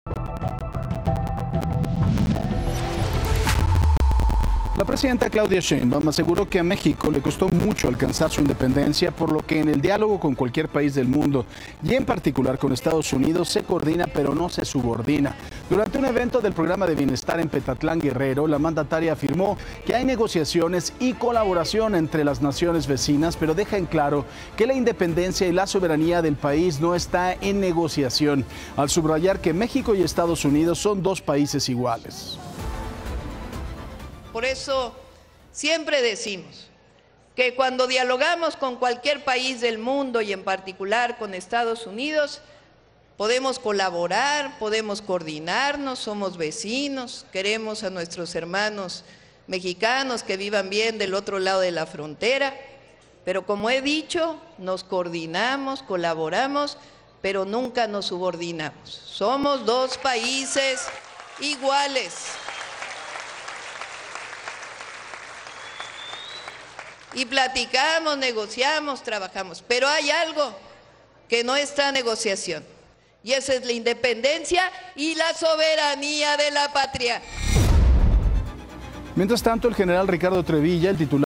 La presidenta Claudia Sheinbaum aseguró que a México le costó mucho alcanzar su independencia, por lo que en el diálogo con cualquier país del mundo, y en particular con Estados Unidos, se coordina pero no se subordina. Durante un evento del Programa de Bienestar en Petatlán, Guerrero, la mandataria afirmó que hay negociaciones y colaboración entre las naciones vecinas, pero deja en claro que la independencia y la soberanía del país no está en negociación, al subrayar que México y Estados Unidos son dos países iguales. Por eso siempre decimos que cuando dialogamos con cualquier país del mundo y en particular con Estados Unidos, podemos colaborar, podemos coordinarnos, somos vecinos, queremos a nuestros hermanos mexicanos que vivan bien del otro lado de la frontera, pero como he dicho, nos coordinamos, colaboramos, pero nunca nos subordinamos. Somos dos países iguales. Y platicamos, negociamos, trabajamos, pero hay algo que no está en negociación, y esa es la independencia y la soberanía de la patria. Mientras tanto, el general Ricardo Trevilla, el titular